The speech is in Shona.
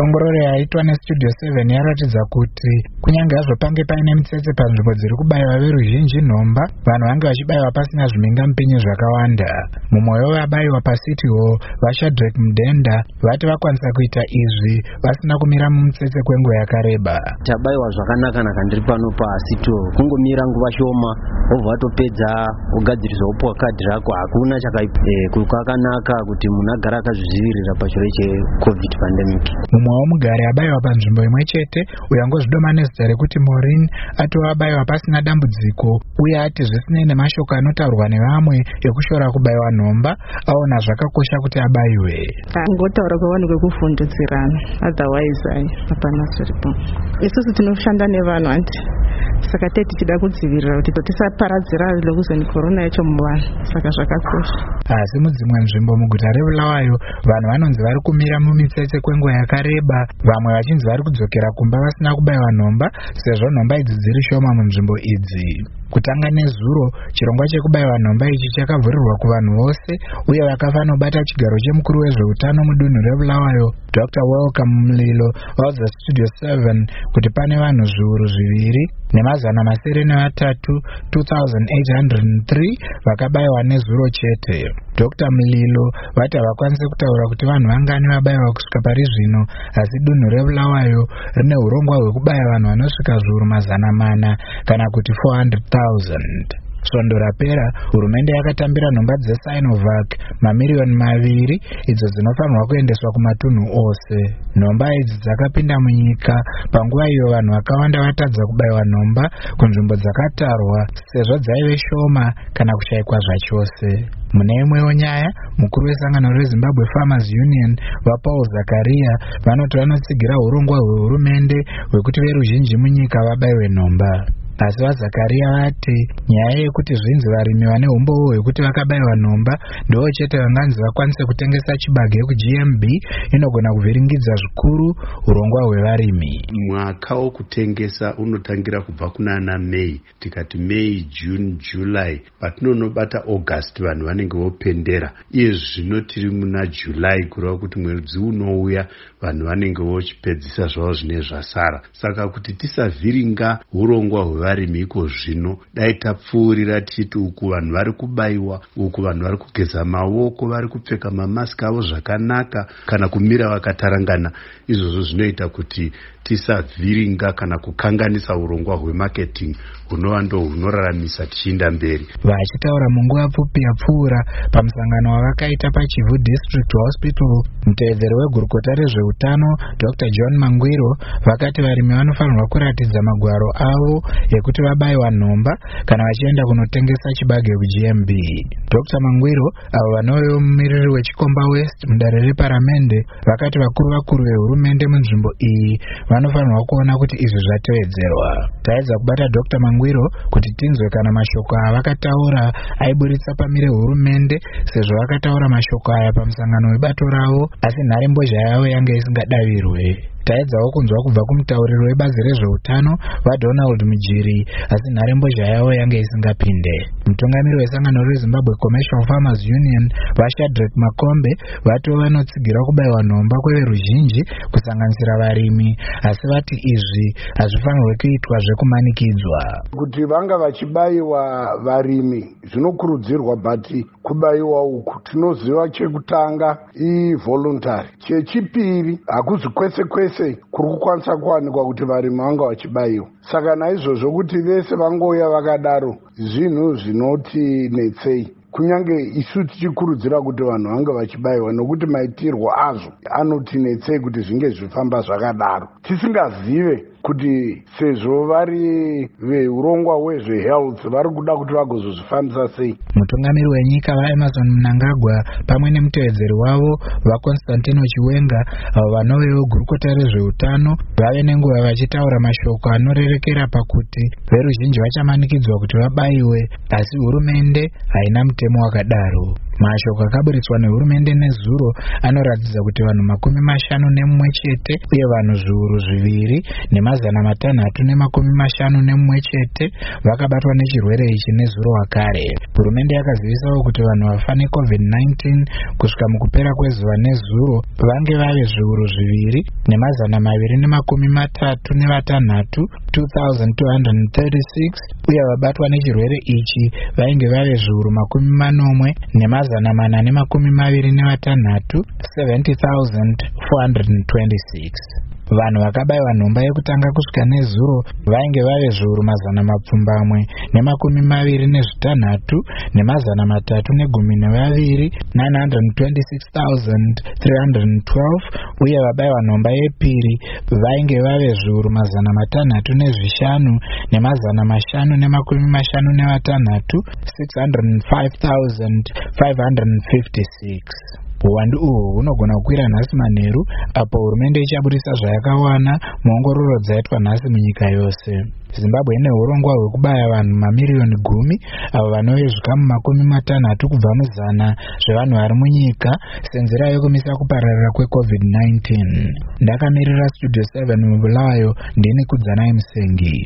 Ongororo yaitwa neStudio 7 yaratidza kuti kunyange hazvo pange paine mitsetse panzvimbo dziri kubayiwa veruzhinji nhomba, vanhu vange vachibayiwa pasina zvimhingamupinyi zvakawanda. Mumwe wevabayiwa paCity Hall, vaShadrack Mudenda, vati vakwanisa kuita izvi vasina kumira mumutsetse kwenguva yakareba. Tabayiwa zvakanaka ndiri pano paCity Hall, kungomira nguva shoma wobva watopedza wogadzirizwa wopuwa kadhi rako, hakuna kwakanaka kuti munhu agara akazvidzivirira pachirwere cheCovid pandemic. Mumwe womugari abayiwa panzvimbo imwe chete, uyo angozvidoma nezita rekuti Maureen, atova abayiwa pasina dambudziko uye ati zvisinei nemashoko anotaurwa nevamwe ekushora kubayiwa nhomba, aona zvakakosha kuti abayiwe. Ngotaura kwavanhu kwekuvhundutsirana, otherwise hapana zviripo. Isusu tinoshanda nevanhu anti saka tichida kudzivirira kuti tisaparadzira lokuzoni corona yacho muvanhu, saka zvakakosha. Asi mudzimwe nzvimbo muguta reBulawayo, vanhu vanonzi vari kumira mumitsetse kwenguva yakareba, vamwe vachinzi vari kudzokera kumba vasina kubayiwa nhomba sezvo nhomba idzi dziri shoma munzvimbo idzi. Kutanga nezuro, chirongwa chekubayiwa nhomba ichi chakavhurirwa kuvanhu vose uye vakafanobata chigaro chemukuru wezveutano mudunhu reBulawayo, Dr. Welcome Mlilo, vaudza Studio 7 kuti pane vanhu zviuru 2,903 2,803 vakabayiwa nezuro chete. Dr. Mlilo vati havakwanisi kutaura kuti vanhu vangani vabayiwa kusvika pari zvino, asi dunhu reBulawayo rine urongwa hwekubaya vanhu vanosvika zviuru 400 kana kuti 400,000. Svondo rapera, hurumende yakatambira nhomba dzeSinovac mamiriyoni 2 idzo dzinofanirwa kuendeswa kumatunhu ose. Nhomba idzi dzakapinda munyika panguva iyo vanhu vakawanda vatadza kubayiwa nhomba kunzvimbo dzakatarwa sezvo dzaive shoma kana kushayikwa zvachose. Mune imwewo nyaya, mukuru wesangano reZimbabwe Farmers Union vaPaul Zakaria vanoti vanotsigira urongwa hwehurumende hwekuti veruzhinji munyika vabayiwe nhomba. Asi vaZakaria vati nyaya yekuti zvinzi varimi vane umbowo hwekuti vakabayiwa nhomba ndivo chete vanganzi vakwanise kutengesa chibage kuGMB inogona kuvhiringidza zvikuru urongwa hwevarimi. Mwaka wokutengesa unotangira kubva kunana Mei, tikati Mei, June, July, patinonobata August vanhu vanenge vopendera. Iye zvino tiri muna July, kureva kuti mwedzi unouya vanhu vanenge vochipedzisa zvavo zvine zvasara. Saka kuti tisavhiringa urongwa hwevarimi iko zvino, dai tapfuurira tichiti uku vanhu vari kubayiwa, uku vanhu vari kugeza maoko, vari kupfeka mamasiki avo zvakanaka kana kumira vakatarangana, izvozvo zvinoita kuti tisavhiringa kana kukanganisa urongwa hwemaketing hunova ndo hunoraramisa tichiinda mberi. Vachitaura munguva pfupi yapfuura pamusangano wavakaita paChivu District Hospital, mutevedzeri wegurukota rezveutano Dr. John Mangwiro vakati varimi vanofanirwa kuratidza magwaro avo ekuti vabayiwa nhomba kana vachienda kunotengesa chibage kuGMB. Dr. Mangwiro, avo vanovewo mumiriri weChikomba West mudare reparamende, vakati vakuru vehurumende munzvimbo iyi vanofanirwa kuona kuti izvi zvatevedzerwa. Taedza kubata Dr. Mangwiro kuti tinzwe kana mashoko avakataura aiburitsa pamire hurumende sezvo vakataura mashoko aya pamusangano webato ravo, asi nharembozha yavo yange isingadavirwe. Taedzawo kunzwa kubva kumutauriri webazi rezveutano vaDonald Mujiri, asi nharembozha yavo yange isingapinde. Mutungamiri wesangano reZimbabwe Commercial Farmers Union vaShadrack Makombe vati vanotsigira kubayiwa nhomba kweveruzhinji kusanganisira varimi, asi vati izvi hazvifanirwe kuitwa zvekumanikidzwa. Kuti vanga vachibayiwa varimi zvinokurudzirwa, bhati kubayiwa uku tinoziva chekutanga voluntary, chechipiri hakuzi kwese kwese kuri kukwanisa kuwanikwa kuti varimi vanga vachibayiwa. Saka naizvozvo kuti vese vangoya vakadaro zvinhu zvinoti netsei, kunyange isu tichikurudzira kuti vanhu vange vachibayiwa, nokuti maitirwo azvo anotinetsei kuti zvinge zvifamba zvakadaro, tisingazive kuti sezvo vari veurongwa hwezvehealth vari kuda kuti vagozozvifambisa sei. Mutungamiri wenyika vaEmerson Mnangagwa pamwe nemutevedzeri wavo vaConstantino Chiwenga, avo vanovewo gurukota rezveutano, vave nenguva vachitaura mashoko anorerekera pakuti veruzhinji vachamanikidzwa kuti vabayiwe, asi hurumende haina mutemo wakadaro. Mashoko akaburitswa nehurumende nezuro anoratidza kuti vanhu 51 chete uye vanhu zviuru 2 nemazana 351 chete vakabatwa nechirwere ichi nezuro wakare. Hurumende yakazivisawo kuti vanhu vafa neCovid-19 kusvika mukupera kwezuva nezuro vange vave zviuru 2 nemazana 236 2236 uye vabatwa nechirwere ichi vainge vave zviuru 40 nemazana 426 70,426. Vanhu vakabayiwa nhomba yekutanga kusvika nezuro vainge vave zviuru 726 nemazana 312 926,312 uye vabayiwa nhomba yepiri vainge vave zviuru 305 nemazana 556 605,556. Uwandu uhu hunogona kukwira nhasi manheru apo hurumende ichaburisa zvayakawana muongororo dzaitwa nhasi munyika yose. Zimbabwe ine urongwa hwekubaya vanhu mamiriyoni 10 avo vanove zvikamu 60 kubva muzana zvevanhu vari munyika senzira yokumisa kupararira kweCovid-19. Ndakamirira Studio 7 muBulawayo, ndini Kudzanai Musengi.